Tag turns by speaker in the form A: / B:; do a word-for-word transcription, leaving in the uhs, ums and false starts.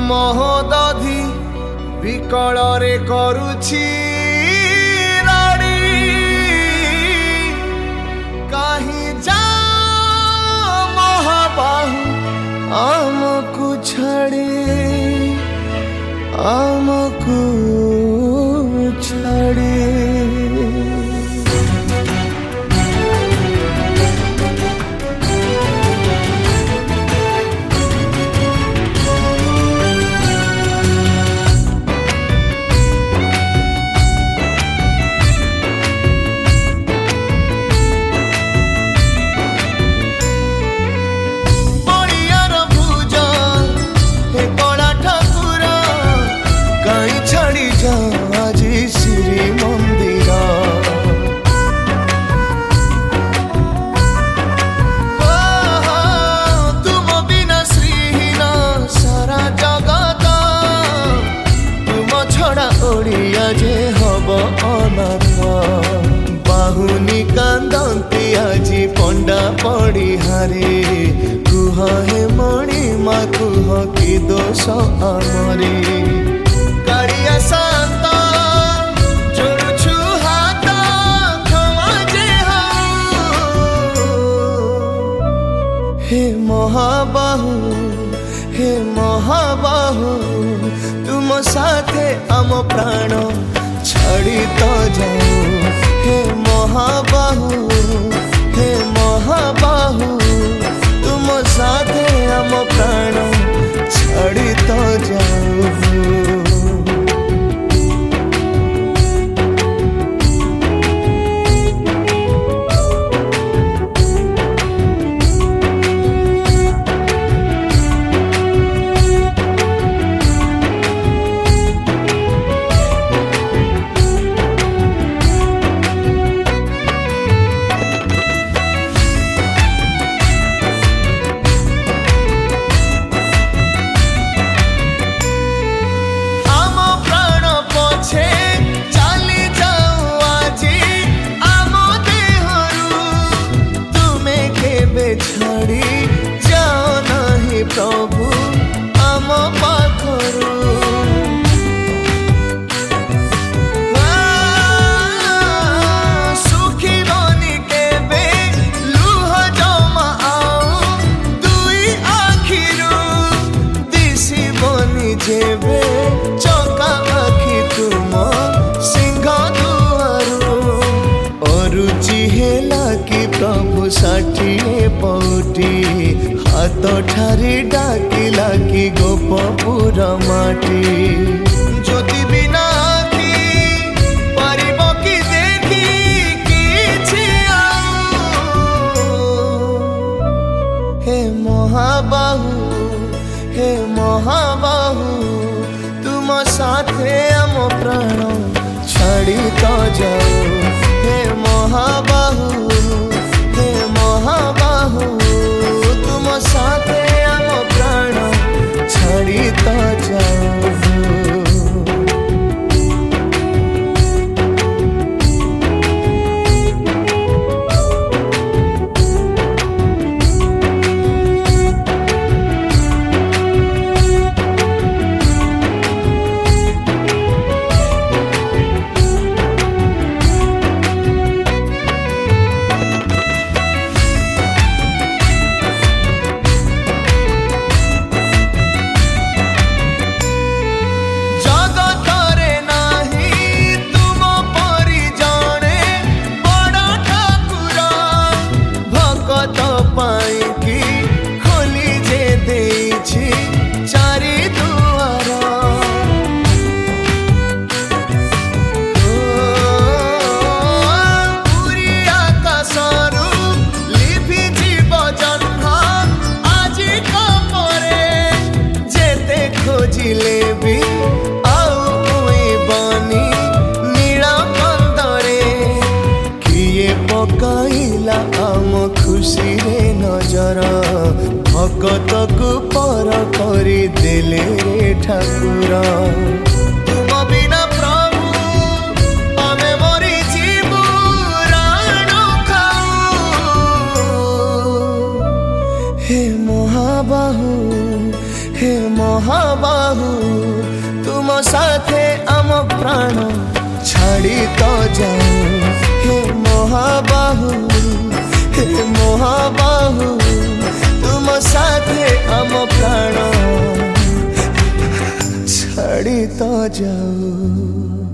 A: ମହୋଦଧି ବିକଳରେ କରୁଛି ରାଣୀ କାହିଁ ଯା ମହାବାହୁ ଆମକୁ ଛାଡ଼ି ଆମକୁ ଛାଡ଼ି बाहुनी कांदंती आजी पंडा पड़ी हारे कुह हे मणि मा कुह कि दोष आमरे कालिया शांत जोड़ुछु हाथ क्षमा जे हे महाबाहु हे महाबाहु तुम साथे आम प्राण छाड़ी तो जाओ हे महाबाहु हे महाबाहु तुम साथे आम प्राण छाड़ी तो जाओ छाड़ी जाओ नहीं प्रभु आम पाखरु सुखी बनी केबे लुह जमा आउ दुई आखिरु दिसी बनी जेबे चका आखि तुम सिंह दुआरु अरुचि हेला कि प्रभु षाठिए पौटी हाथ ठारी डाकिला कि गोपपुर माटी ज्योति बिना कि परिब कि देखी किछि हे महाबाहु हे महाबाहु तुम साथे आम प्राण छाड़ी तो जाओ हे महाबाहु हे महाबाहु तुम साथे आम प्राण छाड़ी तो जाओ खुशी रे नजर भगत को पर करी देले रे ठाकुर तुम बिना प्रभु आमे मरी जीवु राण खाऊ हे महाबाहु हे महाबाहु तुम साथे आम प्राण छाड़ी तो जाऊ हे महाबाहु हे महाबाहु तुम साथे आम प्राण छाड़ी तो जाऊ।